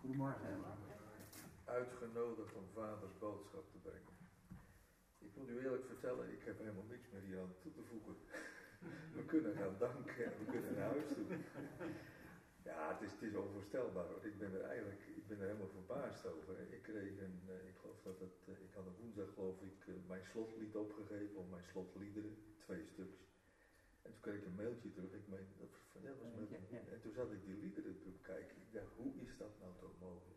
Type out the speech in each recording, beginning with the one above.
Goedemorgen. Uitgenodigd om vaders boodschap te brengen. Ik moet u eerlijk vertellen, ik heb helemaal niks meer hier aan toe te voegen. We kunnen gaan danken en we kunnen naar huis toe. Ja, het is onvoorstelbaar hoor. Ik ben er helemaal verbaasd over. Ik kreeg ik geloof dat ik had een woensdag mijn slotlied opgegeven, of mijn slotliederen, 2 stuks. En toen kreeg ik een mailtje terug, ik meen, dat van jou was mailtje. En toen zat ik die liederen te bekijken. Ik dacht, hoe is dat nou toch mogelijk?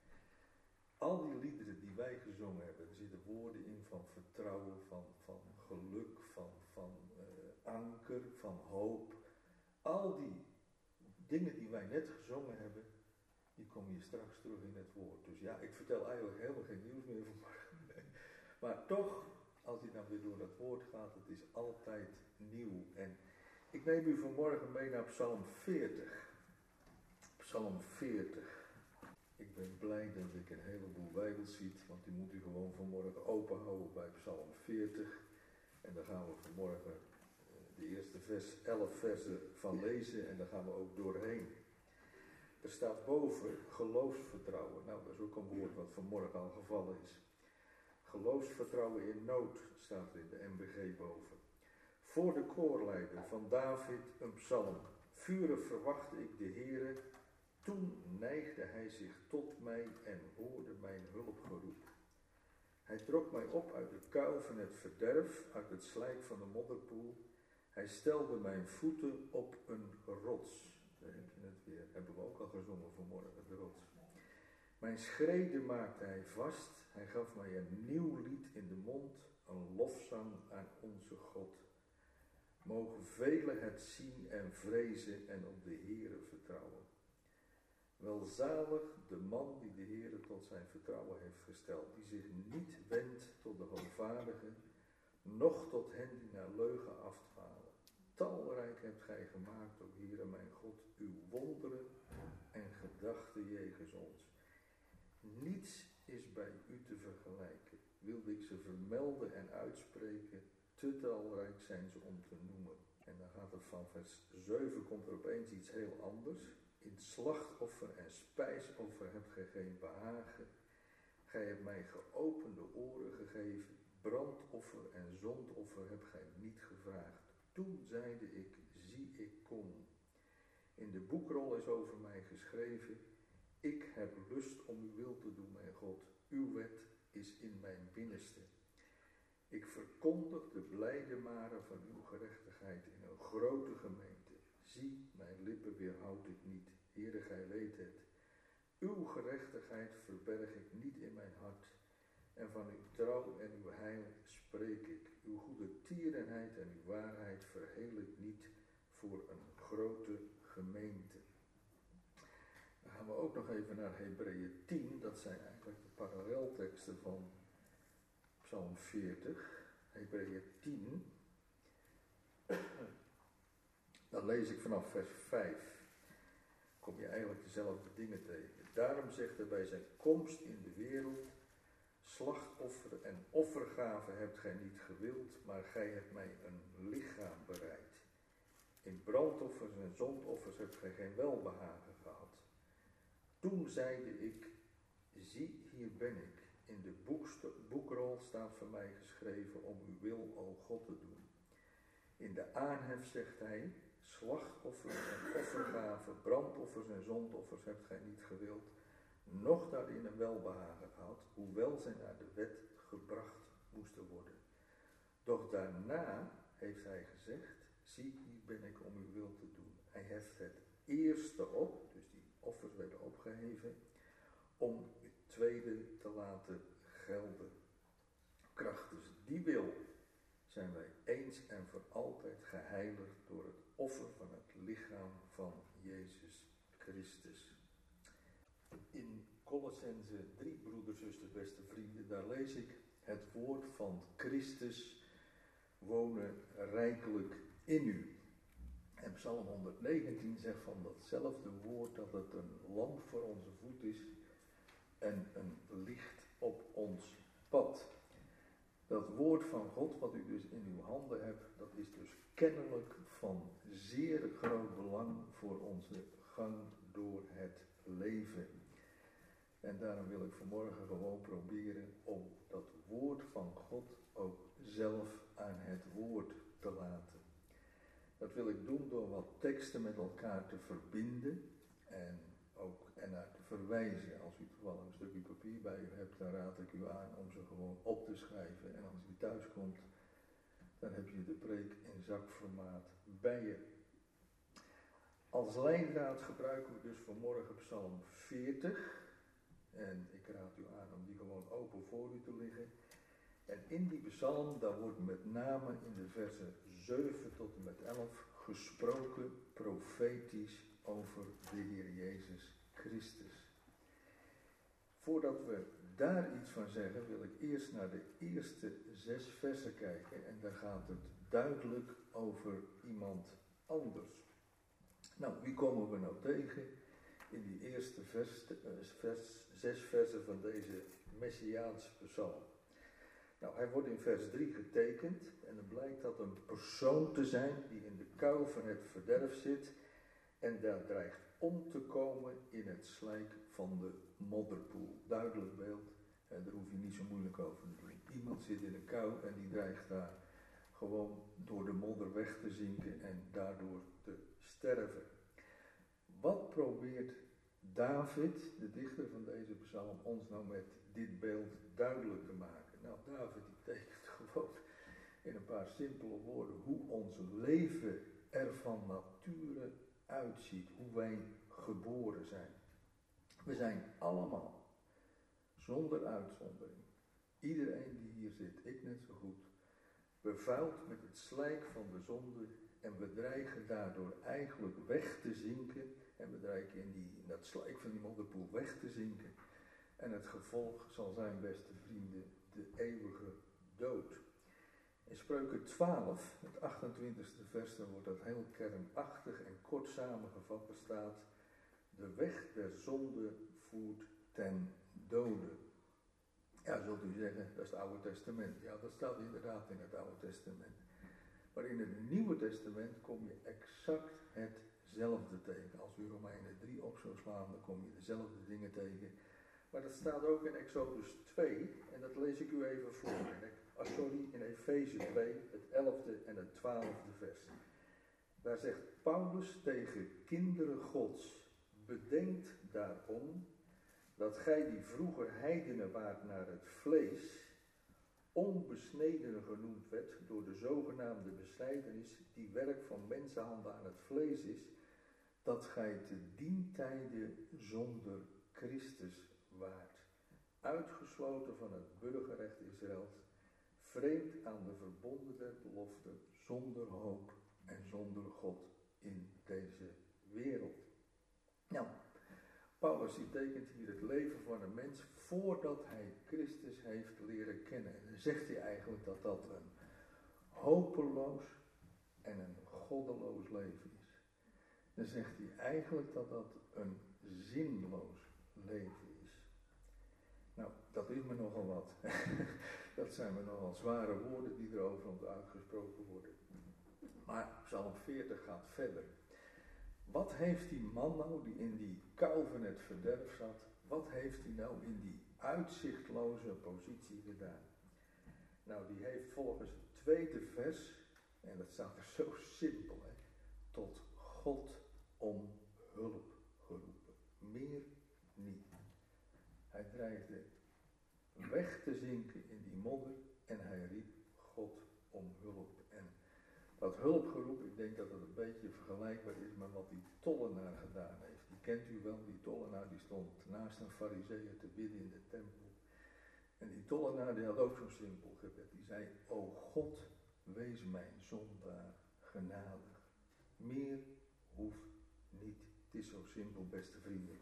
Al die liederen die wij gezongen hebben, er zitten woorden in van vertrouwen, van geluk, van anker, van hoop. Al die dingen die wij net gezongen hebben, die komen je straks terug in het woord. Dus ja, ik vertel eigenlijk helemaal geen nieuws meer vanmorgen. Nee. Maar toch, als je dan weer door dat woord gaat, het is altijd nieuw. En ik neem u vanmorgen mee naar Psalm 40. Psalm 40. Ik ben blij dat ik een heleboel Bijbels ziet, want die moet u gewoon vanmorgen open houden bij Psalm 40. En daar gaan we vanmorgen de eerste 11 versen van lezen en daar gaan we ook doorheen. Er staat boven geloofsvertrouwen. Nou, dat is ook een woord wat vanmorgen al gevallen is. Geloofsvertrouwen in nood staat er in de MBG boven. Voor de koorleider van David een psalm. Vurig verwachtte ik de Heere. Toen neigde hij zich tot mij en hoorde mijn hulpgeroep. Hij trok mij op uit de kuil van het verderf, uit het slijk van de modderpoel. Hij stelde mijn voeten op een rots. Daar heb je het weer, hebben we ook al gezongen vanmorgen, de rots. Mijn schreden maakte hij vast, hij gaf mij een nieuw lied in de mond, een lofzang aan onze God. Mogen velen het zien en vrezen en op de Heere vertrouwen. Welzalig de man die de Heere tot zijn vertrouwen heeft gesteld, die zich niet wendt tot de hoogvaardigen, noch tot hen die naar leugen afdwalen. Talrijk hebt gij gemaakt, o Heere mijn God, uw wonderen en gedachten jegens ons. Niets is bij u te vergelijken. Wilde ik ze vermelden en uitspreken, te talrijk zijn ze om te noemen. En dan gaat het van vers 7, komt er opeens iets heel anders. In slachtoffer en spijsoffer hebt gij geen behagen. Gij hebt mij geopende oren gegeven. Brandoffer en zondoffer hebt gij niet gevraagd. Toen zeide ik, zie ik kom. In de boekrol is over mij geschreven. Ik heb lust om uw wil te doen, mijn God. Uw wet is in mijn binnenste. Ik verkondig de blijde maren van uw gerechtigheid in een grote gemeente. Zie, mijn lippen weerhoud ik niet. Heere, gij weet het. Uw gerechtigheid verberg ik niet in mijn hart. En van uw trouw en uw heil spreek ik. Uw goede tierenheid en uw waarheid verheel ik niet voor een grote gemeente. Dan gaan we ook nog even naar Hebreeën 10. Dat zijn eigenlijk de parallelteksten van Psalm 40. Hebreeën 10. Dan lees ik vanaf vers 5. Kom je eigenlijk dezelfde dingen tegen. Daarom zegt hij bij zijn komst in de wereld. Slachtoffer en offergave hebt gij niet gewild, maar gij hebt mij een lichaam bereid. In brandoffers en zondoffers hebt gij geen welbehagen gehad. Toen zeide ik, zie, hier ben ik. In de boekrol staat voor mij geschreven om uw wil, o God, te doen. In de aanhef zegt hij, slachtoffers en offergaven, brandoffers en zondoffers hebt gij niet gewild, noch daarin een welbehagen gehad, hoewel zij naar de wet gebracht moesten worden. Doch daarna heeft hij gezegd, zie, hier ben ik om uw wil te doen. Hij heft het eerste op, dus die offers werden opgeheven, om het tweede te laten gelden. Krachtens die wil zijn wij eens en voor altijd geheiligd door het offer van het lichaam van Jezus Christus. In Colossense 3, broeders, zusters, beste vrienden, daar lees ik het woord van Christus wonen rijkelijk in u. En Psalm 119 zegt van datzelfde woord dat het een lamp voor onze voet is en een licht op ons pad. Dat woord van God wat u dus in uw handen hebt, dat is dus kennelijk van zeer groot belang voor onze gang door het leven. En daarom wil ik vanmorgen gewoon proberen om dat woord van God ook zelf aan het woord te laten. Dat wil ik doen door wat teksten met elkaar te verbinden en ook ernaar te verwijzen. Als u toevallig een stukje papier bij u hebt, dan raad ik u aan om ze gewoon op te schrijven. En als u thuis komt, dan heb je de preek in zakformaat bij je. Als leidraad gebruiken we dus vanmorgen Psalm 40. En ik raad u aan om die gewoon open voor u te liggen. En in die psalm, daar wordt met name in de versen 7 tot en met 11 gesproken profetisch over de Heer Jezus Christus. Voordat we daar iets van zeggen, wil ik eerst naar de eerste 6 versen kijken. En daar gaat het duidelijk over iemand anders. Nou, wie komen we nou tegen in die eerste 6 versen van deze Messiaanse psalm? Nou, hij wordt in vers 3 getekend en dan blijkt dat een persoon te zijn die in de kuil van het verderf zit en daar dreigt om te komen in het slijk van de modderpoel. Duidelijk beeld, en daar hoef je niet zo moeilijk over te doen. Iemand zit in een kuil en die dreigt daar gewoon door de modder weg te zinken en daardoor te sterven. Wat probeert David, de dichter van deze psalm, ons nou met dit beeld duidelijk te maken? Nou, David die tekent gewoon in een paar simpele woorden hoe ons leven er van nature uitziet, hoe wij geboren zijn. We zijn allemaal, zonder uitzondering, iedereen die hier zit, ik net zo goed, bevuild met het slijk van de zonde en we dreigen daardoor eigenlijk weg te zinken en we dreigen in dat slijk van die modderpoel weg te zinken. En het gevolg zal zijn, beste vrienden, de eeuwige dood. In Spreuken 12, het 28e vers, dan wordt dat heel kernachtig en kort samengevat. Er staat: de weg der zonde voert ten dode. Ja, zult u zeggen, dat is het Oude Testament. Ja, dat staat inderdaad in het Oude Testament. Maar in het Nieuwe Testament kom je exact hetzelfde tegen. Als u Romeinen 3 op zou slaan, dan kom je dezelfde dingen tegen. Maar dat staat ook in Exodus 2, en dat lees ik u even voor. In Efeze 2, het 11e en het 12e vers. Daar zegt Paulus tegen kinderen Gods: bedenkt daarom dat gij die vroeger heidenen waart naar het vlees, onbesnedenen genoemd werd door de zogenaamde besnijdenis die werk van mensenhanden aan het vlees is, dat gij te dien tijde zonder Christus waart, uitgesloten van het burgerrecht Israëls, vreemd aan de verbonden der belofte, zonder hoop en zonder God in deze wereld. Nou, Paulus die tekent hier het leven van een mens voordat hij Christus heeft leren kennen. En dan zegt hij eigenlijk dat dat een hopeloos en een goddeloos leven is. Dan zegt hij eigenlijk dat dat een zinloos leven is. Nou, dat is me nogal wat. Dat zijn me nogal zware woorden die erover ons uitgesproken worden. Maar Psalm 40 gaat verder. Wat heeft die man nou die in die kuil van het verderf zat, wat heeft hij nou in die uitzichtloze positie gedaan? Nou, die heeft volgens het tweede vers, en dat staat er zo simpel, hè, tot God om hulp geroepen. Meer niet. Hij dreigde weg te zinken in die modder en hij riep God om hulp. En dat hulpgeroep, ik denk dat het een beetje vergelijkbaar is met wat die tollenaar gedaan heeft. Die kent u wel, die tollenaar die stond naast een farizeeër te bidden in de tempel. En die tollenaar die had ook zo'n simpel gebed. Die zei: o God, wees mijn zondaar genadig. Meer hoeft niet. Het is zo simpel, beste vrienden.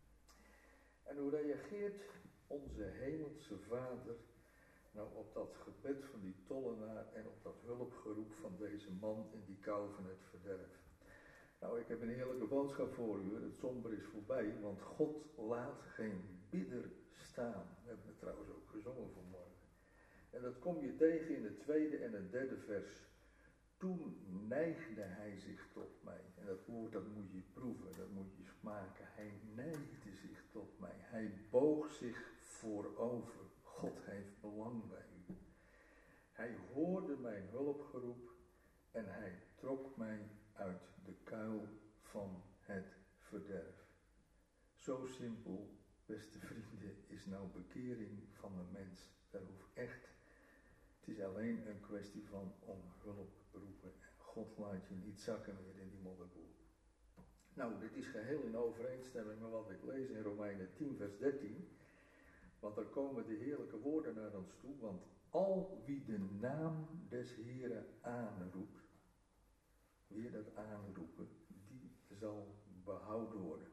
En hoe reageert onze hemelse Vader nou op dat gebed van die tollenaar en op dat hulpgeroep van deze man in die kou van het verderf? Nou, ik heb een heerlijke boodschap voor u. Het somber is voorbij, want God laat geen bidder staan. We hebben het trouwens ook gezongen vanmorgen. En dat kom je tegen in het tweede en het derde vers. Toen neigde hij zich tot mij. En dat woord, dat moet je proeven, dat moet je smaken. Hij neigde zich tot mij. Hij boog zich voorover. God heeft belang bij u. Hij hoorde mijn hulpgeroep en hij trok mij uit de kuil van het verderf. Zo simpel, beste vrienden, is nou bekering van een mens. Dat hoeft echt. Het is alleen een kwestie van om hulp roepen. God laat je niet zakken meer in die modderpoel. Nou, dit is geheel in overeenstemming met wat ik lees in Romeinen 10 vers 13. Want daar komen de heerlijke woorden naar ons toe. Want al wie de naam des Heeren aanroept, weer dat aanroepen, die zal behouden worden.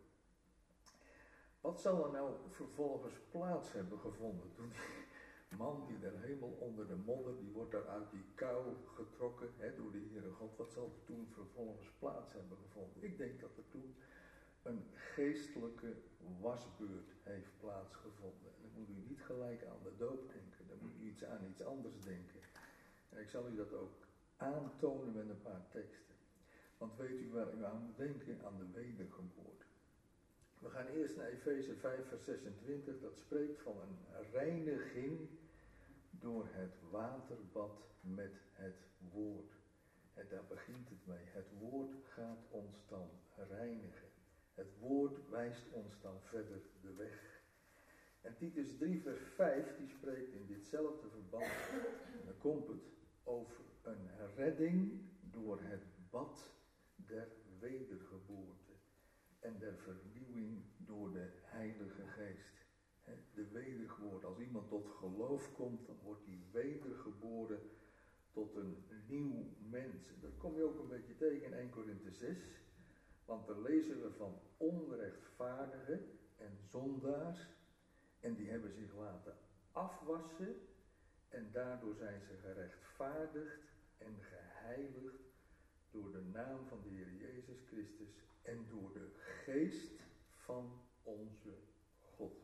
Wat zal er nou vervolgens plaats hebben gevonden toen die man die daar helemaal onder de modder, die wordt daar uit die kuil getrokken door de Heere God. Wat zal er toen vervolgens plaats hebben gevonden? Ik denk dat er toen een geestelijke wasbeurt heeft plaatsgevonden. En dan moet u niet gelijk aan de doop denken, dan moet u aan iets anders denken. En ik zal u dat ook aantonen met een paar teksten. Want weet u waar u aan moet denken? Aan de wedergeboorte. We gaan eerst naar Efeze 5 vers 26, dat spreekt van een reiniging door het waterbad met het woord. En daar begint het mee. Het woord gaat ons dan reinigen. Het woord wijst ons dan verder de weg. En Titus 3 vers 5 die spreekt in ditzelfde verband, en dan komt het over een redding door het bad der wedergeboorte en der vernieuwing door de Heilige Geest. De wedergeboorte, als iemand tot geloof komt, dan wordt hij wedergeboren tot een nieuw mens. En dat kom je ook een beetje tegen in 1 Korinthe 6, want daar lezen we van onrechtvaardigen en zondaars, en die hebben zich laten afwassen, en daardoor zijn ze gerechtvaardigd en geheiligd door de naam van de Heer Jezus Christus en door de geest van onze God.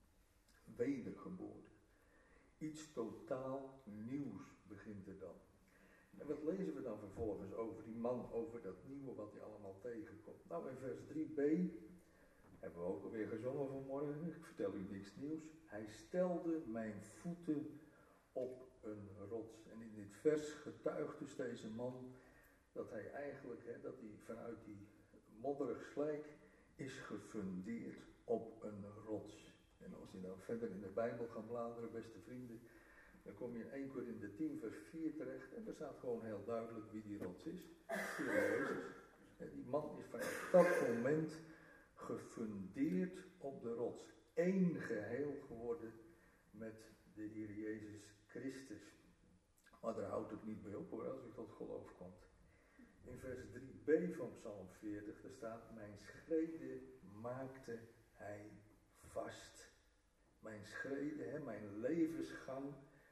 Wedergeboorte. Iets totaal nieuws begint er dan. En wat lezen we dan vervolgens over die man, over dat nieuwe wat hij allemaal tegenkomt? Nou, in vers 3b hebben we ook alweer gezongen vanmorgen. Ik vertel u niks nieuws. Hij stelde mijn voeten op een rots. En in dit vers getuigt dus deze man dat hij eigenlijk, dat hij vanuit die modderig slijk is gefundeerd op een rots. En als je dan verder in de Bijbel gaat bladeren, beste vrienden, dan kom je in 1 Korinthe 10 vers 4 terecht en er staat gewoon heel duidelijk wie die rots is. Heer Jezus. En die man is vanaf dat moment gefundeerd op de rots. Eén geheel geworden met de Heer Jezus Christus. Maar daar houdt het niet bij op hoor, als u tot geloof komt. In vers 3b van Psalm 40, daar staat, mijn schreden maakte hij vast. Mijn schreden, mijn levensgang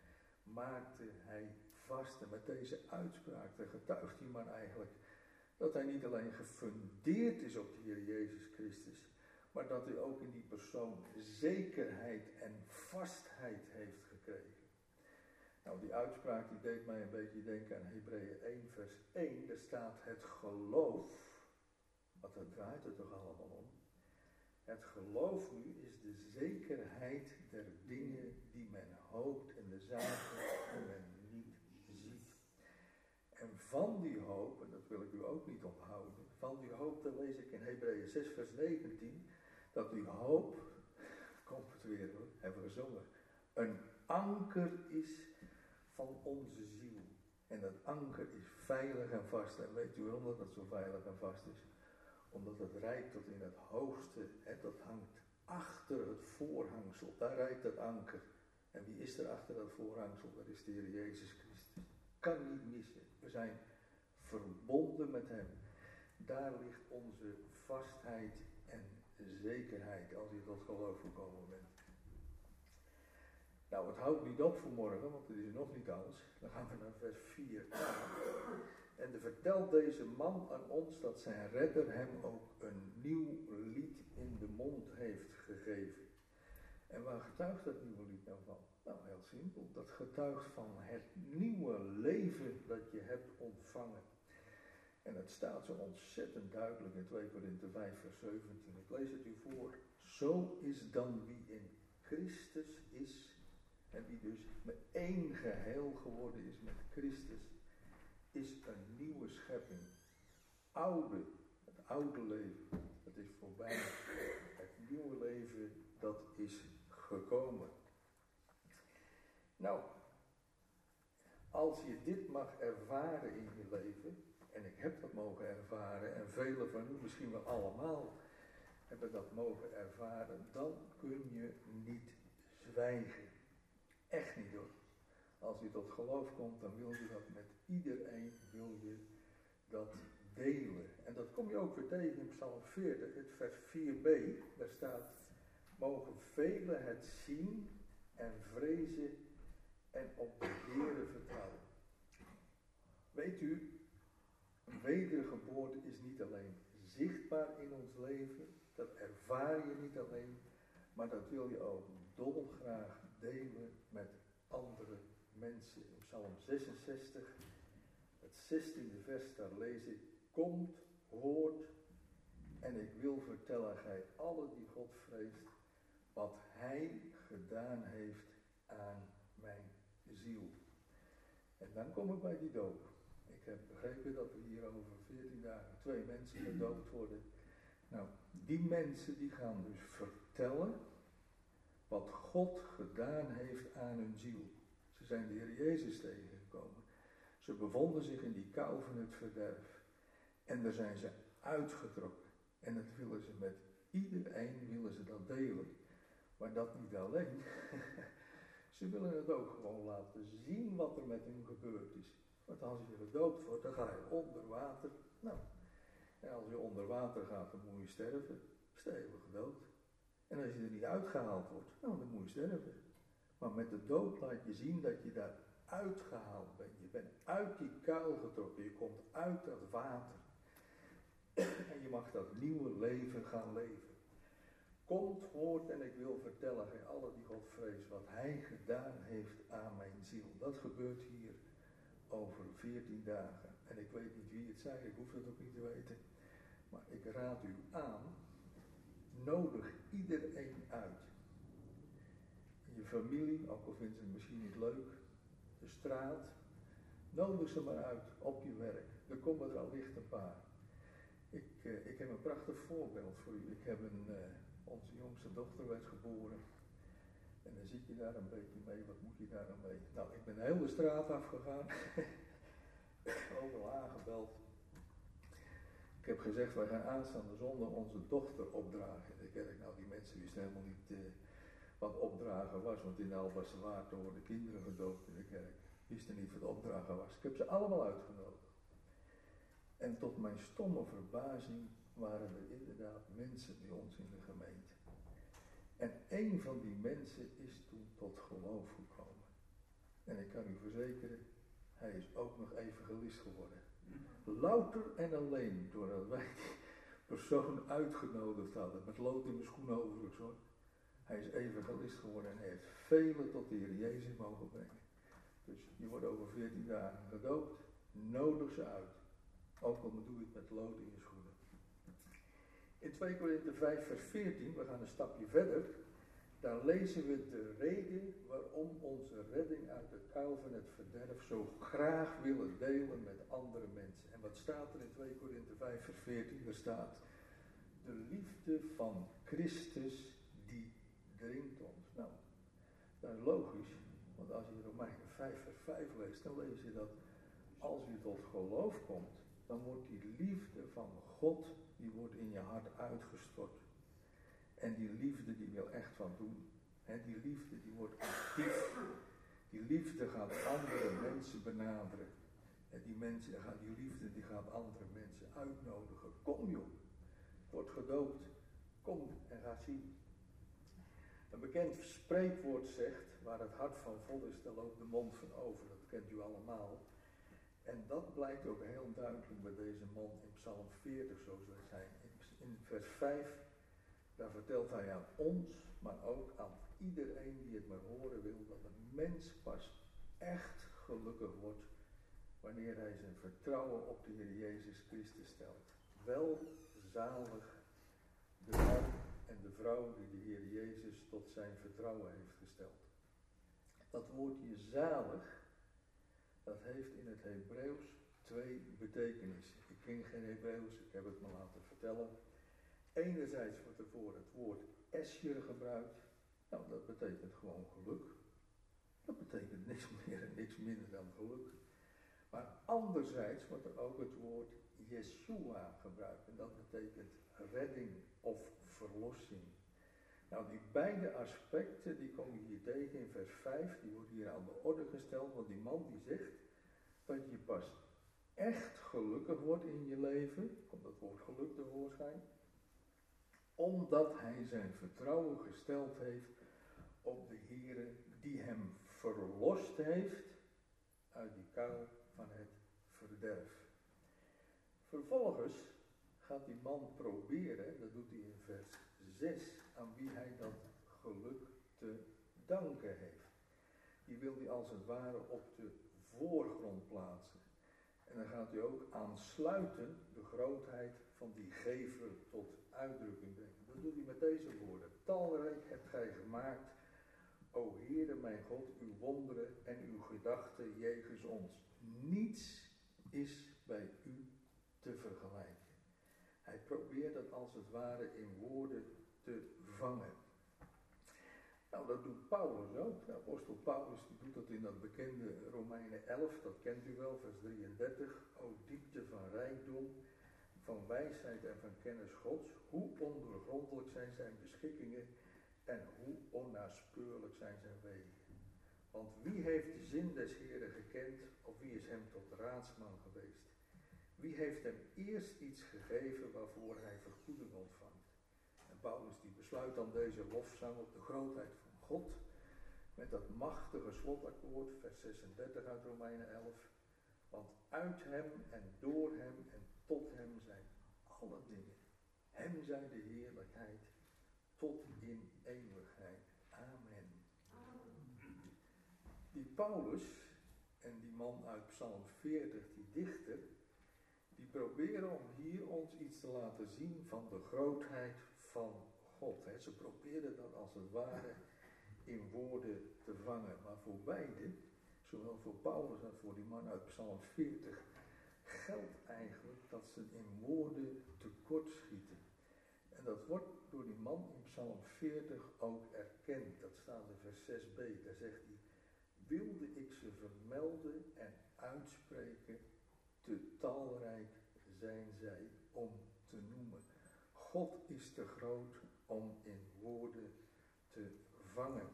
maakte hij vast. En met deze uitspraak, daar getuigt die man eigenlijk dat hij niet alleen gefundeerd is op de Heer Jezus Christus, maar dat hij ook in die persoon zekerheid en vastheid heeft gekregen. Nou, die uitspraak die deed mij een beetje denken aan Hebreeën 1 vers 1. Daar staat het geloof, want daar draait het toch allemaal om. Het geloof nu is de zekerheid der dingen die men hoopt en de zaken die men niet ziet. En van die hoop, en dat wil ik u ook niet onthouden, van die hoop, dan lees ik in Hebreeën 6 vers 19, dat die hoop, komt het weer hoor, hebben we gezongen, een anker is van onze ziel. En dat anker is veilig en vast. En weet u waarom dat zo veilig en vast is? Omdat het reikt tot in het hoogste. Dat hangt achter het voorhangsel. Daar reikt het anker. En wie is er achter dat voorhangsel? Dat is de Heer Jezus Christus. Kan niet missen. We zijn verbonden met Hem. Daar ligt onze vastheid en zekerheid als je tot geloof gekomen bent. Nou, het houdt niet op voor morgen, want het is nog niet alles. Dan gaan we naar vers 4. En er vertelt deze man aan ons dat zijn redder hem ook een nieuw lied in de mond heeft gegeven. En waar getuigt dat nieuwe lied nou van? Nou, heel simpel. Dat getuigt van het nieuwe leven dat je hebt ontvangen. En het staat zo ontzettend duidelijk in 2 Korinthe 5 vers 17. Ik lees het u voor. Zo is dan wie in Christus is, en wie dus met één geheel geworden is met Christus, is een nieuwe schepping. Het oude leven, dat is voorbij. Het nieuwe leven, dat is gekomen. Nou, als je dit mag ervaren in je leven, en ik heb dat mogen ervaren, en velen van u, misschien wel allemaal, hebben dat mogen ervaren, dan kun je niet zwijgen. Echt niet hoor. Als je tot geloof komt, dan wil je dat met iedereen, wil je dat delen. En dat kom je ook weer tegen in Psalm 40, het vers 4b. Daar staat, mogen velen het zien en vrezen en op de Heere vertrouwen. Weet u, een wedergeboorte is niet alleen zichtbaar in ons leven, dat ervaar je niet alleen, maar dat wil je ook dolgraag delen met andere mensen. In Psalm 66, het 16e vers, daar lees ik, komt, hoort, en ik wil vertellen gij alle die God vreest, wat hij gedaan heeft aan mijn ziel. En dan kom ik bij die doop. Ik heb begrepen dat er hier over 14 dagen 2 mensen gedoopt worden. Nou, die mensen die gaan dus vertellen wat God gedaan heeft aan hun ziel. Ze zijn de Heer Jezus tegengekomen. Ze bevonden zich in die kou van het verderf. En daar zijn ze uitgetrokken. En dat willen ze met iedereen willen ze dat delen. Maar dat niet alleen. Ze willen het ook gewoon laten zien wat er met hen gebeurd is. Want als je gedoopt wordt, dan ga je onder water. Nou, en als je onder water gaat, dan moet je sterven. Stevig dood. En als je er niet uitgehaald wordt, nou, dan moet je sterven. Maar met de dood laat je zien dat je daar uitgehaald bent. Je bent uit die kuil getrokken. Je komt uit dat water. En je mag dat nieuwe leven gaan leven. Komt, hoort en ik wil vertellen gij alle die God vreest wat hij gedaan heeft aan mijn ziel. Dat gebeurt hier over 14 dagen. En ik weet niet wie het zijn, ik hoef het ook niet te weten. Maar ik raad u aan, nodig iedereen uit. In je familie, ook al vinden ze het misschien niet leuk, de straat, nodig ze maar uit op je werk. Er komen er allicht een paar. Ik heb een prachtig voorbeeld voor u. Ik heb onze jongste dochter werd geboren. En dan zit je daar een beetje mee, wat moet je daar dan mee? Nou, ik ben heel de straat afgegaan. Overal aangebeld. Ik heb gezegd, wij gaan aanstaande zondag onze dochter opdragen in de kerk. Nou, die mensen wisten helemaal niet wat opdragen was, want in Albassewaard worden kinderen gedoopt in de kerk. Wisten niet wat opdragen was. Ik heb ze allemaal uitgenodigd. En tot mijn stomme verbazing waren er inderdaad mensen bij ons in de gemeente. En een van die mensen is toen tot geloof gekomen. En ik kan u verzekeren, hij is ook nog evangelist geworden. Louter en alleen doordat wij die persoon uitgenodigd hadden. Met lood in mijn schoenen overigens hoor. Hij is evangelist geworden en hij heeft velen tot de Heer Jezus mogen brengen. Dus je wordt over 14 dagen gedoopt. Nodig ze uit. Ook al doe je het met lood in je schoenen. In 2 Korinthe 5 vers 14, we gaan een stapje verder. Daar lezen we de reden waarom onze redding uit de kuil van het verderf zo graag willen delen met andere mensen. En wat staat er in 2 Korinthe 5 vers 14? Er staat, de liefde van Christus die dringt ons. Nou, dat is logisch, want als je Romeinen 5 vers 5 leest, dan lees je dat als je tot geloof komt, dan wordt die liefde van God, die wordt in je hart uitgestort. En die liefde die wil echt wat doen. Die liefde die wordt actief. Die liefde gaat andere mensen benaderen. En die liefde die gaat andere mensen uitnodigen. Kom joh, word gedoopt. Kom en ga zien. Een bekend spreekwoord zegt, waar het hart van vol is, daar loopt de mond van over. Dat kent u allemaal. En dat blijkt ook heel duidelijk bij deze man in Psalm 40, zoals wij zijn. In vers 5, daar vertelt hij aan ons, maar ook aan iedereen die het maar horen wil, dat een mens pas echt gelukkig wordt wanneer hij zijn vertrouwen op de Heer Jezus Christus stelt. Welzalig de man en de vrouw die de Heer Jezus tot zijn vertrouwen heeft gesteld. Dat woordje zalig, dat heeft in het Hebreeuws twee betekenissen. Ik ken geen Hebreeuws, ik heb het me laten vertellen. Enerzijds wordt er voor het woord esjer gebruikt. Nou, dat betekent gewoon geluk. Dat betekent niks meer en niks minder dan geluk. Maar anderzijds wordt er ook het woord Yeshua gebruikt. En dat betekent redding of verlossing. Nou, die beide aspecten, die kom je hier tegen in vers 5. Die wordt hier aan de orde gesteld. Want die man die zegt dat je pas echt gelukkig wordt in je leven. Komt dat woord geluk tevoorschijn. Omdat hij zijn vertrouwen gesteld heeft op de Heere die hem verlost heeft uit die kuil van het verderf. Vervolgens gaat die man proberen, dat doet hij in vers 6, aan wie hij dat geluk te danken heeft. Die wil hij als het ware op de voorgrond plaatsen. En dan gaat hij ook aansluitend de grootheid van die gever tot uitdrukking brengen. Dat doet hij met deze woorden. Talrijk hebt gij gemaakt, o Heere mijn God, uw wonderen en uw gedachten jegens ons. Niets is bij u te vergelijken. Hij probeert dat als het ware in woorden te vangen. Nou, dat doet Paulus ook. De apostel Paulus die doet dat in dat bekende Romeinen 11, dat kent u wel, vers 33. O diepte van rijkdom, van wijsheid en van kennis Gods, hoe ondoorgrondelijk zijn zijn beschikkingen en hoe onnaspeurlijk zijn zijn wegen. Want wie heeft de zin des Heeren gekend, of wie is hem tot raadsman geweest? Wie heeft hem eerst iets gegeven waarvoor hij vergoeding ontvangt? En Paulus die besluit dan deze lofzang op de grootheid van God, met dat machtige slotakkoord, vers 36 uit Romeinen 11. Want uit hem en door hem en tot hem zijn alle dingen. Hem zij de heerlijkheid tot in eeuwigheid. Amen. Die Paulus en die man uit Psalm 40, die dichter, die proberen om hier ons iets te laten zien van de grootheid van God. Ze proberen dat als het ware in woorden te vangen. Maar voor beide, zowel voor Paulus als voor die man uit Psalm 40, geldt eigenlijk dat ze in woorden tekortschieten. En dat wordt door die man in Psalm 40 ook erkend. Dat staat in vers 6b. Daar zegt hij: wilde ik ze vermelden en uitspreken, te talrijk zijn zij om te noemen. God is te groot om in woorden te vangen.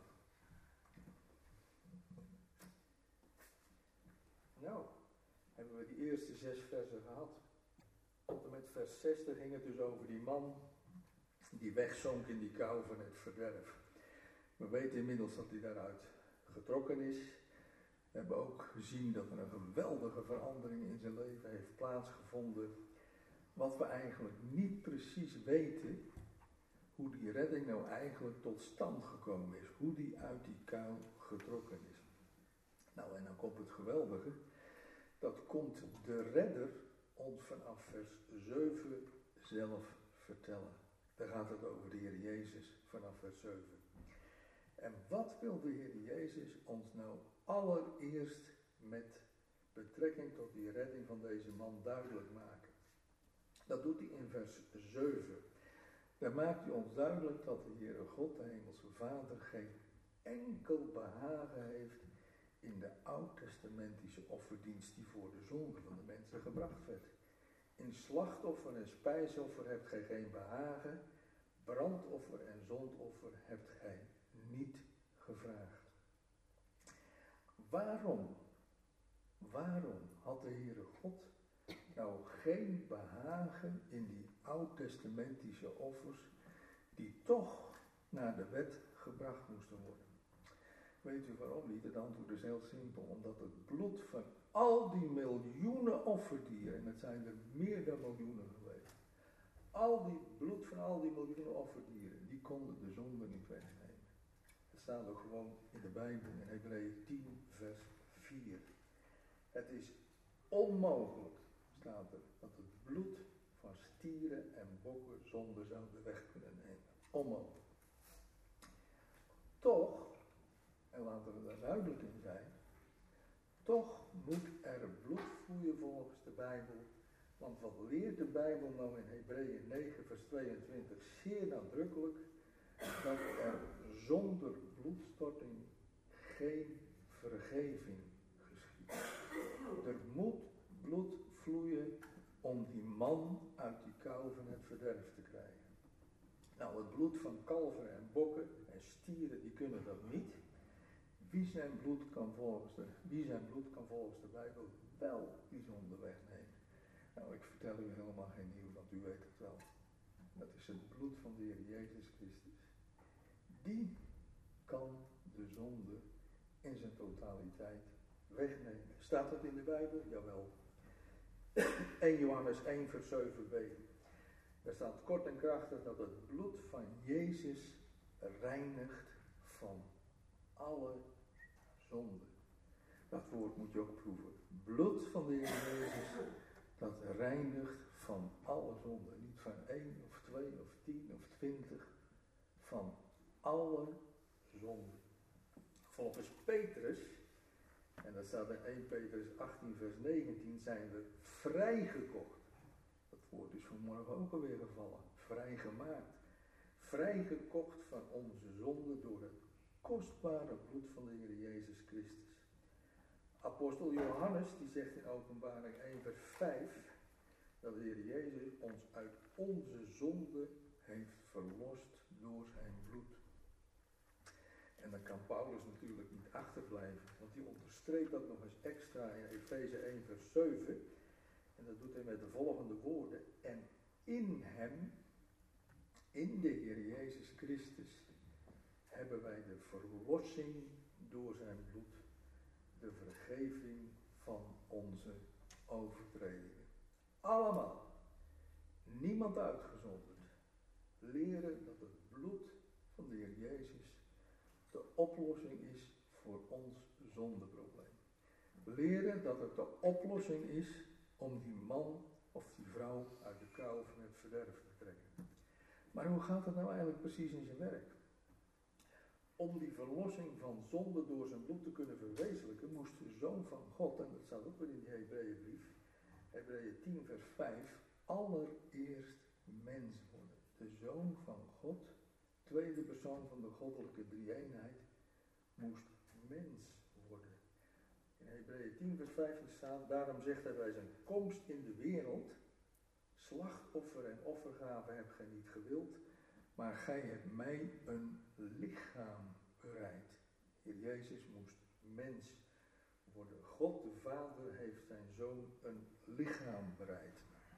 Nou, hebben we die eerste 6 versen gehad. Tot en met vers 60 ging het dus over die man die wegzonk in die kou van het verderf. We weten inmiddels dat hij daaruit getrokken is. We hebben ook gezien dat er een geweldige verandering in zijn leven heeft plaatsgevonden. Wat we eigenlijk niet precies weten, hoe die redding nou eigenlijk tot stand gekomen is. Hoe die uit die kou getrokken is. Nou, en dan komt het geweldige. Dat komt de redder ons vanaf vers 7 zelf vertellen. Daar gaat het over de Heer Jezus vanaf vers 7. En wat wil de Heer Jezus ons nou allereerst met betrekking tot die redding van deze man duidelijk maken? Dat doet hij in vers 7. Daar maakt hij ons duidelijk dat de Heere God, de Hemelse Vader, geen enkel behagen heeft in de oud-testamentische offerdienst die voor de zonde van de mensen gebracht werd. In slachtoffer en spijsoffer hebt gij geen behagen, brandoffer en zondoffer hebt gij niet gevraagd. Waarom had de Heere God nou geen behagen in die oud-testamentische offers die toch naar de wet gebracht moesten worden? Weet u waarom niet? Het antwoord is heel simpel. Omdat het bloed van al die miljoenen offerdieren, en het zijn er meer dan miljoenen geweest, al die bloed van al die miljoenen offerdieren, die konden de zonde niet wegnemen. Het staat ook gewoon in de Bijbel, in Hebreeën 10 vers 4. Het is onmogelijk, staat er, dat het bloed van stieren en bokken zonde zouden weg kunnen nemen. Onmogelijk. Toch, en laten we daar duidelijk in zijn, toch moet er bloed vloeien volgens de Bijbel. Want wat leert de Bijbel nou in Hebreeën 9 vers 22 zeer nadrukkelijk? Dat er zonder bloedstorting geen vergeving geschiedt. Er moet bloed vloeien om die man uit die kou van het verderf te krijgen. Nou, het bloed van kalveren en bokken en stieren, die kunnen dat niet. Wie zijn bloed kan volgens de Bijbel wel die zonde wegnemen? Nou, ik vertel u helemaal geen nieuws, want u weet het wel. Dat is het bloed van de Heer Jezus Christus. Die kan de zonde in zijn totaliteit wegnemen. Staat dat in de Bijbel? Jawel. 1 Johannes 1 vers 7b. Daar staat kort en krachtig dat het bloed van Jezus reinigt van alle zonde. Dat woord moet je ook proeven. Bloed van de Heer Jezus, dat reinigt van alle zonde. Niet van 1 of 2 of 10 of 20. Van alle zonde. Volgens Petrus, en dat staat in 1 Petrus 18 vers 19, zijn we vrijgekocht. Dat woord is vanmorgen ook alweer gevallen. Vrijgemaakt. Vrijgekocht van onze zonde door het kostbare bloed van de Heer Jezus Christus. Apostel Johannes die zegt in Openbaring 1 vers 5 dat de Heer Jezus ons uit onze zonde heeft verlost door zijn bloed. En dan kan Paulus natuurlijk niet achterblijven, want die onderstreept dat nog eens extra in Efeze 1 vers 7. En dat doet hij met de volgende woorden. En in hem, in de Heer Jezus Christus, hebben wij de verlossing door zijn bloed, de vergeving van onze overtredingen. Allemaal, niemand uitgezonderd, leren dat het bloed van de Heer Jezus de oplossing is voor ons zondeprobleem. Leren dat het de oplossing is om die man of die vrouw uit de kou van het verderf te trekken. Maar hoe gaat het nou eigenlijk precies in zijn werk? Om die verlossing van zonde door zijn bloed te kunnen verwezenlijken, moest de Zoon van God, en dat staat ook weer in die Hebreeënbrief, Hebreeën 10 vers 5, allereerst mens worden. De Zoon van God, tweede persoon van de goddelijke drie-eenheid, moest mens worden. In Hebreeën 10 vers 15 staat, daarom zegt hij bij zijn komst in de wereld, slachtoffer en offergave hebt gij niet gewild, maar gij hebt mij een lichaam bereid. Heer Jezus moest mens worden. God de Vader heeft zijn Zoon een lichaam bereid.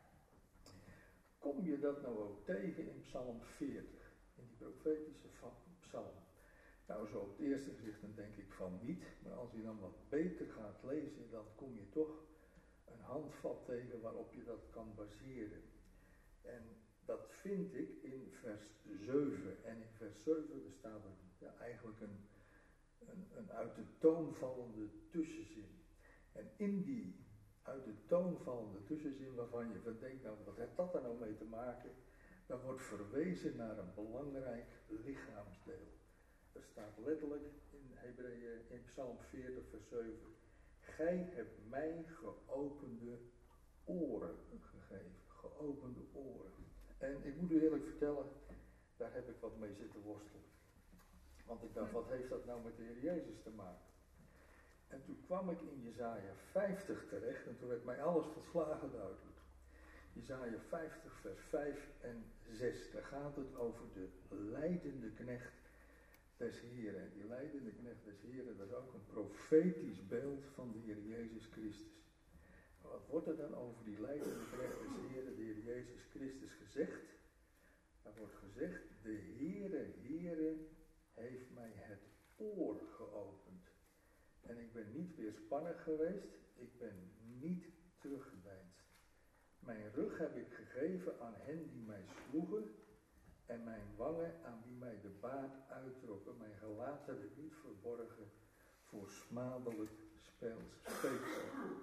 Kom je dat nou ook tegen in Psalm 40, in die profetische psalm? Nou, zo op het eerste gezicht dan denk ik van niet, maar als je dan wat beter gaat lezen, dan kom je toch een handvat tegen waarop je dat kan baseren. En dat vind ik in vers 7. En in vers 7 bestaat er eigenlijk een uit de toon vallende tussenzin. En in die uit de toon vallende tussenzin waarvan je denkt, nou wat heeft dat er nou mee te maken? Dan wordt verwezen naar een belangrijk lichaamsdeel. Er staat letterlijk in Psalm 40 vers 7. Gij hebt mij geopende oren gegeven. Geopende oren. En ik moet u eerlijk vertellen, daar heb ik wat mee zitten worstelen. Want ik dacht, wat heeft dat nou met de Heer Jezus te maken? En toen kwam ik in Jesaja 50 terecht en toen werd mij alles volslagen duidelijk. Jesaja 50 vers 5 en 6, daar gaat het over de lijdende knecht des Heren. En die lijdende knecht des Heren, dat is ook een profetisch beeld van de Heer Jezus Christus. Maar wat wordt er dan over die lijdende knecht des Heren, de Heer Jezus Christus, gezegd? Er wordt gezegd, de Heere heeft mij het oor geopend. En ik ben niet weerspannig geweest, ik ben niet teruggedeinst. Mijn rug heb ik gegeven aan hen die mij sloegen, en mijn wangen aan wie mij de baard uittrokken. Mijn gelaat heb ik niet verborgen voor smadelijk speeksel.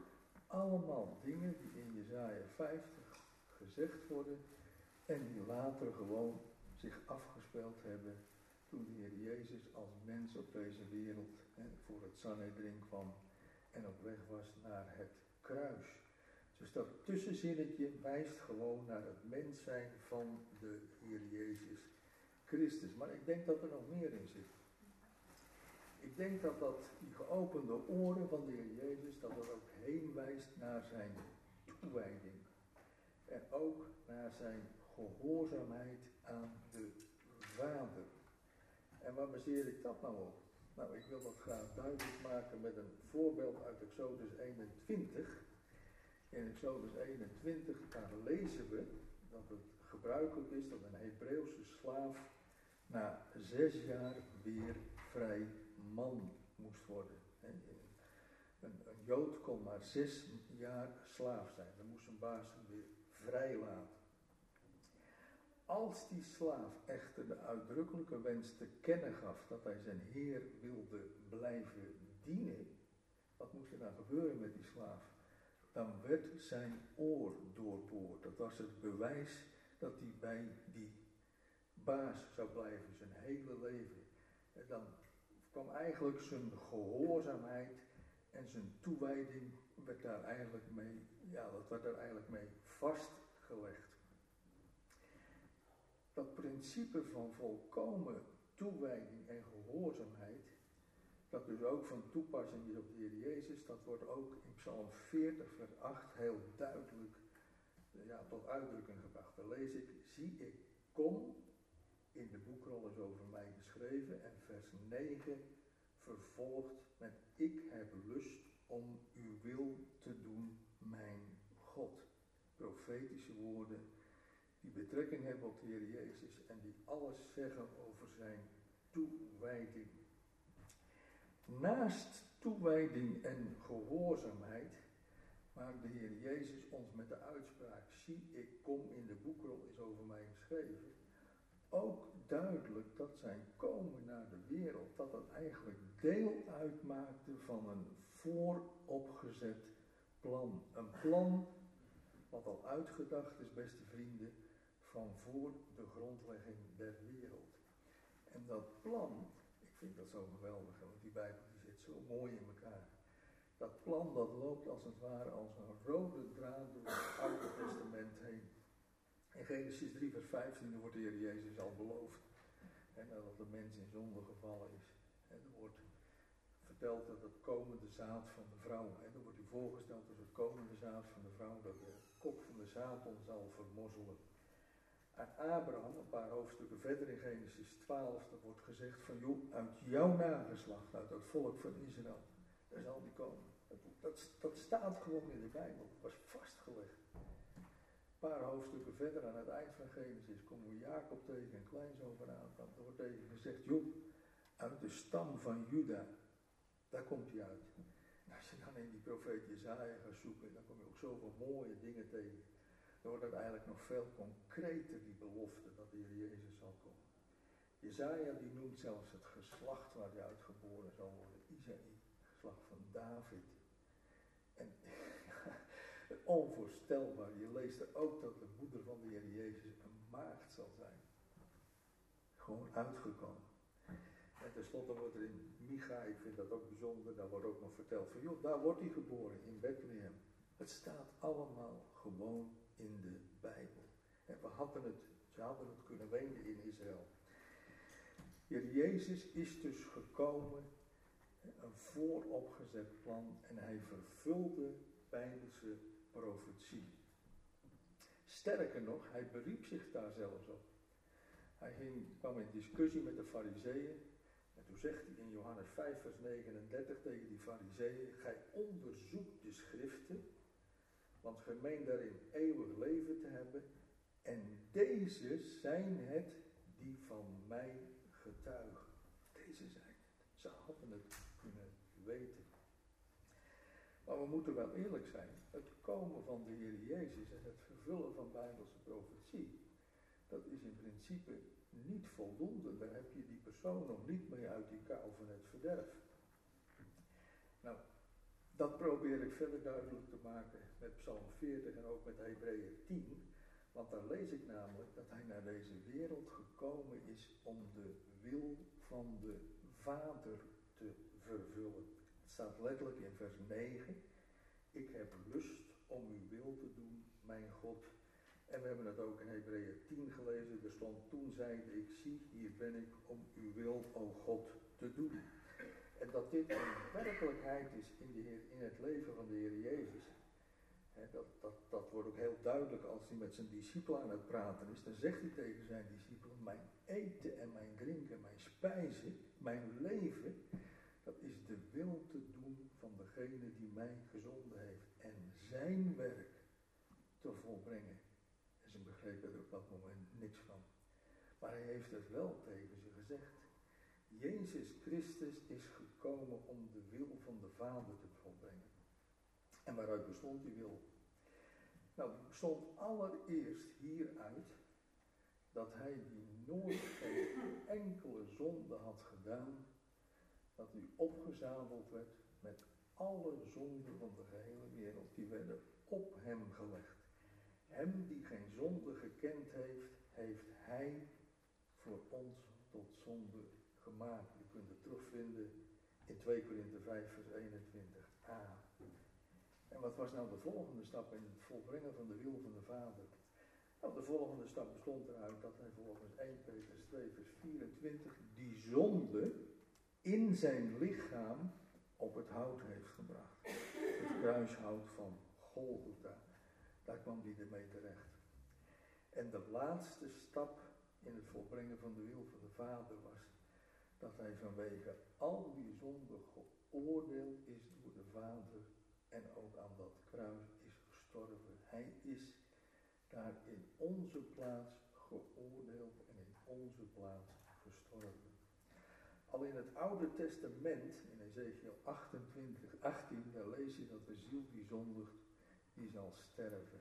Allemaal dingen die in Jesaja 50 gezegd worden en die later gewoon zich afgespeeld hebben toen de Heer Jezus als mens op deze wereld voor het Sanhedrin kwam en op weg was naar het kruis. Dus dat tussenzinnetje wijst gewoon naar het mens zijn van de Heer Jezus Christus. Maar ik denk dat er nog meer in zit. Ik denk dat die geopende oren van de Heer Jezus, dat ook heen wijst naar zijn toewijding. En ook naar zijn gehoorzaamheid aan de Vader. En waar baseer ik dat nou op? Nou, ik wil dat graag duidelijk maken met een voorbeeld uit Exodus 21. In Exodus 21, daar lezen we dat het gebruikelijk is dat een Hebreeuwse slaaf na 6 jaar weer vrij man moest worden. Een Jood kon maar 6 jaar slaaf zijn. Dan moest zijn baas hem weer vrijlaten. Als die slaaf echter de uitdrukkelijke wens te kennen gaf dat hij zijn heer wilde blijven dienen, wat moest er dan gebeuren met die slaaf? Dan werd zijn oor doorboord. Dat was het bewijs dat hij bij die baas zou blijven zijn hele leven. En dan kwam eigenlijk zijn gehoorzaamheid en zijn toewijding werd daar eigenlijk mee vastgelegd. Dat principe van volkomen toewijding en gehoorzaamheid, dat dus ook van toepassing is op de Heer Jezus, dat wordt ook in Psalm 40 vers 8 heel duidelijk tot uitdrukking gebracht. Daar lees ik, zie ik kom, in de boekrol is over mij geschreven, en vers 9 vervolgt met ik heb lust om uw wil te doen, mijn God. Profetische woorden die betrekking hebben op de Heer Jezus en die alles zeggen over zijn toewijding. Naast toewijding en gehoorzaamheid maakt de Heer Jezus ons met de uitspraak, zie ik kom in de boekrol is over mij geschreven, ook duidelijk dat zijn komen naar de wereld, dat dat eigenlijk deel uitmaakte van een vooropgezet plan. Een plan wat al uitgedacht is, beste vrienden, van voor de grondlegging der wereld. En dat plan, ik vind dat zo geweldig, want die Bijbel die zit zo mooi in elkaar. Dat plan dat loopt als het ware als een rode draad door het Oude Testament heen. In Genesis 3 vers 15 wordt de Heer Jezus al beloofd. En dat de mens in zonde gevallen is. En er wordt verteld dat het komende zaad van de vrouw. En er wordt u voorgesteld als het komende zaad van de vrouw dat de kop van de Satan zal vermozzelen. Aan Abraham, een paar hoofdstukken verder in Genesis 12, daar wordt gezegd van joh, uit jouw nageslacht, uit het volk van Israël, daar zal die komen. Dat staat gewoon in de Bijbel, dat was vastgelegd. Een paar hoofdstukken verder aan het eind van Genesis komen we Jacob tegen en kleinzoon van Abraham. Er wordt tegen gezegd, joh, uit de stam van Juda, daar komt hij uit. En als je dan in die profeet Jesaja gaat zoeken, dan kom je ook zoveel mooie dingen tegen. Dan wordt het eigenlijk nog veel concreter, die belofte dat de Heer Jezus zal komen. Jesaja die noemt zelfs het geslacht waar hij uitgeboren zal worden, Isaïe, geslacht van David. En onvoorstelbaar, je leest er ook dat de moeder van de Heer Jezus een maagd zal zijn. Gewoon uitgekomen. En tenslotte wordt er in Micha, ik vind dat ook bijzonder, daar wordt ook nog verteld van joh, daar wordt hij geboren, in Bethlehem. Het staat allemaal gewoon in de Bijbel. En ze hadden het kunnen weten in Israël. Heer Jezus is dus gekomen, een vooropgezet plan, en hij vervulde Bijbelse profetie. Sterker nog, hij beriep zich daar zelfs op. Hij kwam in discussie met de Farizeeën. En toen zegt hij in Johannes 5 vers 39 tegen die Farizeeën, gij onderzoekt de schriften, want gij meent daarin eeuwig leven te hebben. En deze zijn het die van mij getuigen. Deze zijn het. Ze hadden het kunnen weten. Maar we moeten wel eerlijk zijn. Het komen van de Heer Jezus en het vervullen van Bijbelse profetie, dat is in principe niet voldoende. Daar heb je die persoon nog niet mee uit die kou van het verderf. Nou, Dat probeer ik verder duidelijk te maken met Psalm 40 en ook met Hebreeën 10. Want daar lees ik namelijk dat hij naar deze wereld gekomen is om de wil van de Vader te vervullen. Het staat letterlijk in vers 9. Ik heb lust om uw wil te doen, mijn God. En we hebben het ook in Hebreeën 10 gelezen. Er stond, toen zeide ik, zie, hier ben ik om uw wil, o God, te doen. En dat dit een werkelijkheid is in het leven van de Heer Jezus. Dat wordt ook heel duidelijk als hij met zijn discipelen aan het praten is. Dan zegt hij tegen zijn discipelen, mijn eten en mijn drinken, mijn spijzen, mijn leven, dat is de wil te doen van degene die mij gezonden heeft. En zijn werk te volbrengen. En ze begrepen er op dat moment niks van. Maar hij heeft het wel tegen ze gezegd. Jezus Christus is gekomen om de wil van de Vader te volbrengen. En waaruit bestond die wil? Nou, die bestond allereerst hieruit dat hij die nooit geen enkele zonde had gedaan, dat hij opgezadeld werd met alle zonden van de gehele wereld. Die werden op hem gelegd. Hem die geen zonde gekend heeft, heeft hij voor ons tot zonde gemaakt. Je kunt het terugvinden in 2 Korinthe 5 vers 21a. En wat was nou de volgende stap in het volbrengen van de wil van de Vader? Nou, de volgende stap bestond eruit dat hij volgens 1 Petrus 2 vers 24 die zonde in zijn lichaam op het hout heeft gebracht. Het kruishout van Golgotha. Daar kwam hij ermee terecht. En de laatste stap in het volbrengen van de wil van de Vader was dat hij vanwege al die zonden geoordeeld is door de Vader en ook aan dat kruis is gestorven. Hij is daar in onze plaats geoordeeld en in onze plaats gestorven. Al in het Oude Testament, in Ezekiel 28:18, daar lees je dat de ziel die zondigt, die zal sterven.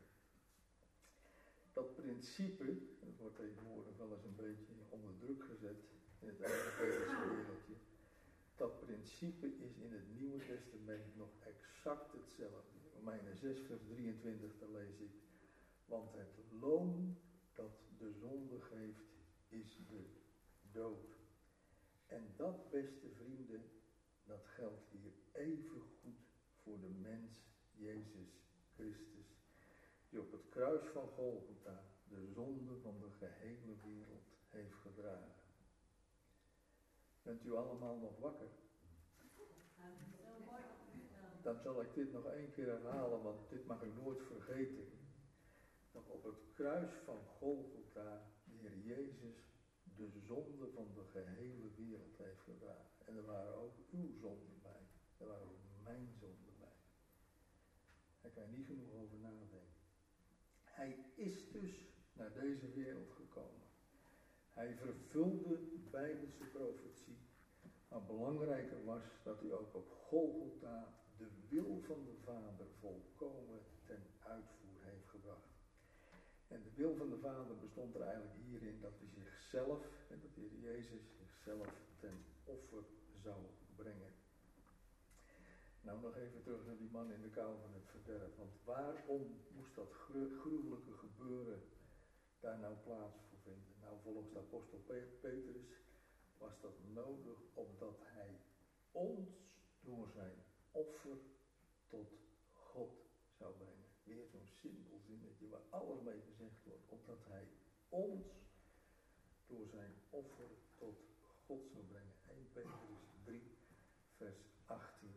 Dat principe, dat wordt tegenwoordig wel eens een beetje onder druk gezet in het evangelische wereldje. Dat principe is in het Nieuwe Testament nog exact hetzelfde. Romeinen 6 vers 23, daar lees ik. Want het loon dat de zonde geeft, is de dood. En dat, beste vrienden, dat geldt hier even goed voor de mens Jezus Christus. Die op het kruis van Golgotha de zonde van de gehele wereld heeft gedragen. Bent u allemaal nog wakker? Dan zal ik dit nog 1 keer herhalen, want dit mag u nooit vergeten. Dat op het kruis van Golgotha de Heer Jezus de zonde van de gehele wereld heeft gedragen. En er waren ook uw zonden bij. Er waren ook mijn zonden bij. Daar kan je niet genoeg over nadenken. Hij is dus naar deze wereld gekomen. Hij vervulde Bijbelse profetie. Maar belangrijker was dat hij ook op Golgotha de wil van de Vader volkomen ten uitvoer heeft gebracht. En de wil van de Vader bestond er eigenlijk hierin dat hij zichzelf, en dat de Heer Jezus zichzelf ten offer zou brengen. Nou, nog even terug naar die man in de kou van het verderf. Want waarom moest dat gruwelijke gebeuren daar nou plaats voor vinden? Nou, volgens de apostel Petrus was dat nodig opdat hij ons door zijn offer tot God zou brengen. Weer zo'n simpel zinnetje waar alles mee gezegd wordt. Opdat hij ons door zijn offer tot God zou brengen. 1 Petrus 3 vers 18.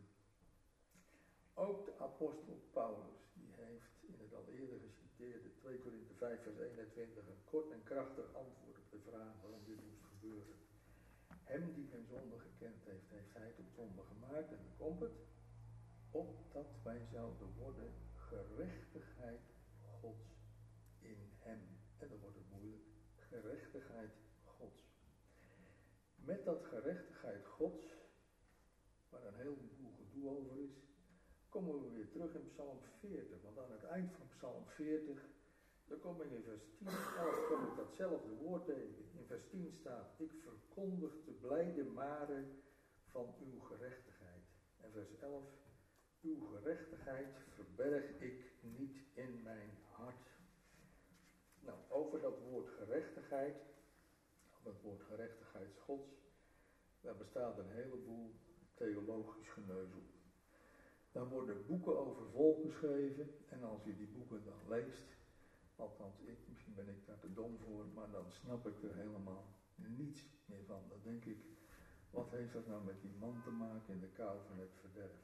Ook de apostel Paulus, die heeft in het al eerder geciteerde 2 Korinthe 5 vers 21 een kort en krachtig antwoord op de vraag waarom dit moest gebeuren. Hem die geen zonde gekend heeft, heeft hij tot zonde gemaakt. En dan komt het. Opdat wij zouden worden gerechtigheid Gods in hem. En dan wordt het moeilijk. Gerechtigheid Gods. Met dat gerechtigheid Gods, waar een heleboel gedoe over is, komen we weer terug in Psalm 40. Want aan het eind van Psalm 40, dan kom ik in vers 10, 11, kom ik datzelfde woord tegen. In vers 10 staat, ik verkondig de blijde maren van uw gerechtigheid. En vers 11, Uw gerechtigheid verberg ik niet in mijn hart. Nou, over dat woord gerechtigheid, of het woord gerechtigheid Gods, daar bestaat een heleboel theologisch geneuzel. Daar worden boeken over volgeschreven en als je die boeken dan leest, althans ik, misschien ben ik daar te dom voor, maar dan snap ik er helemaal niets meer van. Dan denk ik, wat heeft dat nou met die man te maken in de kou van het verderf?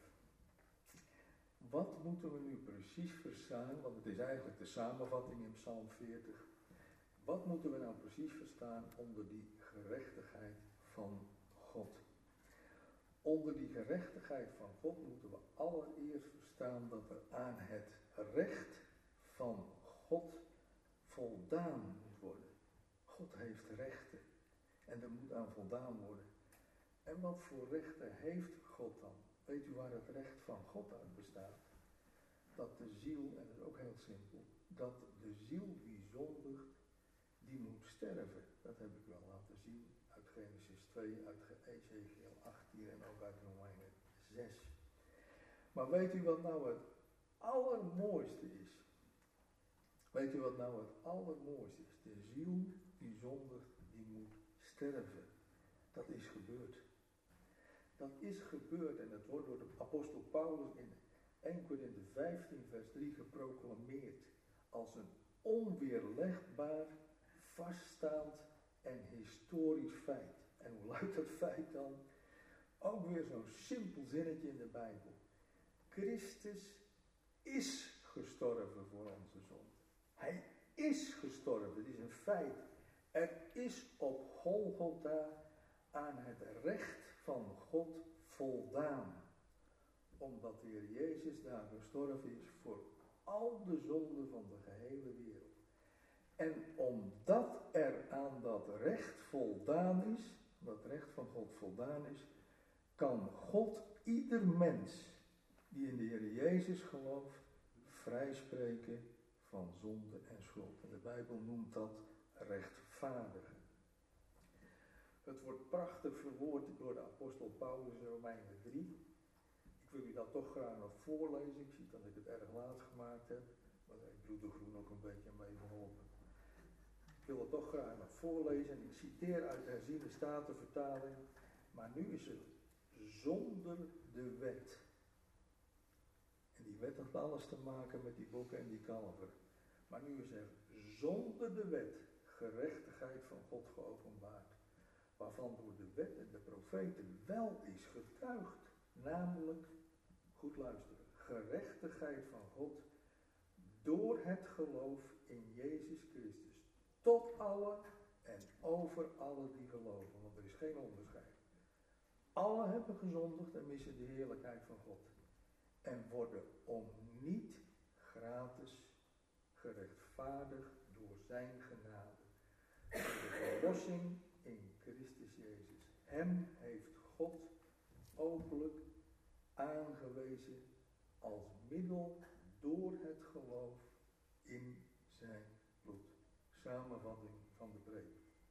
Wat moeten we nu precies verstaan, want het is eigenlijk de samenvatting in Psalm 40. Wat moeten we nou precies verstaan onder die gerechtigheid van God? Onder die gerechtigheid van God moeten we allereerst verstaan dat er aan het recht van God voldaan moet worden. God heeft rechten en er moet aan voldaan worden. En wat voor rechten heeft God dan? Weet u waar het recht van God uit bestaat? Dat de ziel, en dat is ook heel simpel, dat de ziel die zondigt, die moet sterven. Dat heb ik wel laten zien uit Genesis 2, uit Ezekiel 18 en ook uit Romeinen 6. Maar weet u wat nou het allermooiste is? Weet u wat nou het allermooiste is? De ziel die zondigt, die moet sterven. Dat is gebeurd. Dat is gebeurd en het wordt door de apostel Paulus in 1 Korinthe 15 vers 3 geproclameerd als een onweerlegbaar, vaststaand en historisch feit. En hoe luidt dat feit dan? Ook weer zo'n simpel zinnetje in de Bijbel. Christus is gestorven voor onze zonde. Hij is gestorven, het is een feit. Er is op Golgotha aan het recht van God voldaan. Omdat de Heer Jezus daar gestorven is voor al de zonden van de gehele wereld. En omdat er aan dat recht voldaan is, dat recht van God voldaan is, kan God ieder mens die in de Heer Jezus gelooft, vrijspreken van zonde en schuld. En de Bijbel noemt dat rechtvaardigen. Het wordt prachtig verwoord door de apostel Paulus in Romeinen 3. Ik wil u dat toch graag nog voorlezen. Ik zie dat ik het erg laat gemaakt heb. Maar daar heeft broeder Groen ook een beetje mee geholpen. Ik wil het toch graag nog voorlezen. En ik citeer uit de herziene statenvertaling. Maar nu is het zonder de wet. En die wet had alles te maken met die bokken en die kalveren. Maar nu is er zonder de wet gerechtigheid van God geopenbaard. Waarvan door de wet en de profeten wel is getuigd. Namelijk, goed luisteren, gerechtigheid van God door het geloof in Jezus Christus. Tot alle en over alle die geloven, want er is geen onderscheid. Alle hebben gezondigd en missen de heerlijkheid van God. En worden om niet gratis gerechtvaardigd door zijn genade. Door de verlossing in Christus Jezus. Hem heeft God openlijk aangewezen als middel door het geloof in zijn bloed. Samenvatting van de preek.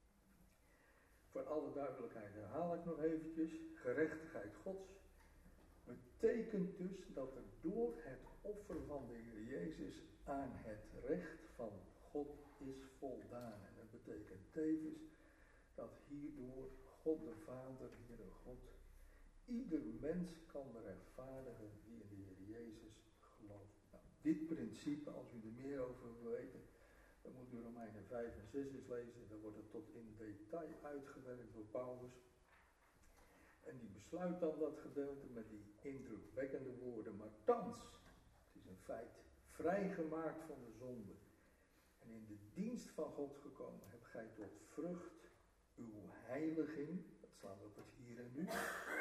Voor alle duidelijkheid herhaal ik nog eventjes. Gerechtigheid Gods betekent dus dat er door het offer van de Heer Jezus aan het recht van God is voldaan. En dat betekent tevens dat hierdoor God de Vader, Heere God, ieder mens kan rechtvaardigen die in de Heer Jezus gelooft. Nou, dit principe, als u er meer over wil weten, dan moet u Romeinen 5 en 6 eens lezen. Dan wordt het tot in detail uitgewerkt door Paulus. En die besluit dan dat gedeelte met die indrukwekkende woorden. Maar thans, het is een feit, vrijgemaakt van de zonde. En in de dienst van God gekomen, hebt gij tot vrucht uw heiliging. Dat slaat op het hier en nu.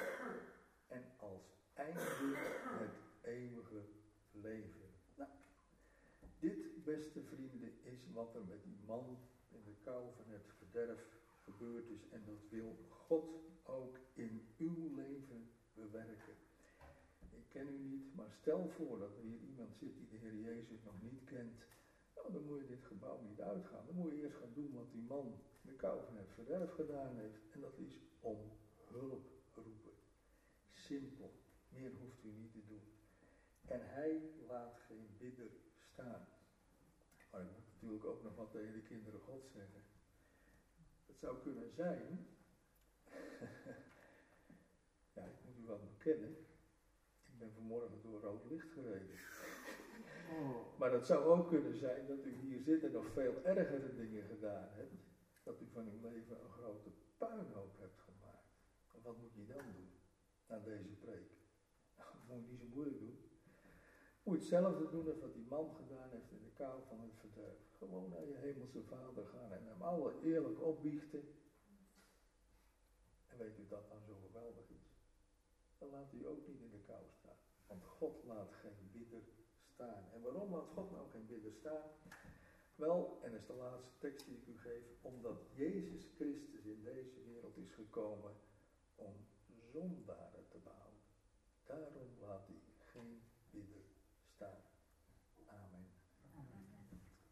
En als einde het eeuwige leven. Nou, dit, beste vrienden, is wat er met die man in de kou van het verderf gebeurd is. En dat wil God ook in uw leven bewerken. Ik ken u niet, maar stel voor dat er hier iemand zit die de Heer Jezus nog niet kent. Nou, dan moet je dit gebouw niet uitgaan. Dan moet je eerst gaan doen wat die man in de kou van het verderf gedaan heeft. En dat is om hulp roepen. Simpel. Meer hoeft u niet te doen. En hij laat geen bidder staan. Maar ik moet natuurlijk ook nog wat tegen de kinderen God zeggen. Het zou kunnen zijn, ja, ik moet u wat bekennen, ik ben vanmorgen door rood licht gereden. Maar het zou ook kunnen zijn dat u hier zit en nog veel ergere dingen gedaan hebt. Dat u van uw leven een grote puinhoop hebt gemaakt. En wat moet je dan doen aan deze preek? Nou, dat moet je niet zo moeilijk doen. Moet je hetzelfde doen als wat die man gedaan heeft in de kou van het verderf. Gewoon naar je hemelse vader gaan en hem alle eerlijk opbiechten. En weet u dat dan zo geweldig is? Dan laat u ook niet in de kou staan. Want God laat geen bidder staan. En waarom laat God nou geen bidder staan? Wel, en dat is de laatste tekst die ik u geef, omdat Jezus Christus in deze wereld is gekomen om zondaren te behouden. Daarom laat hij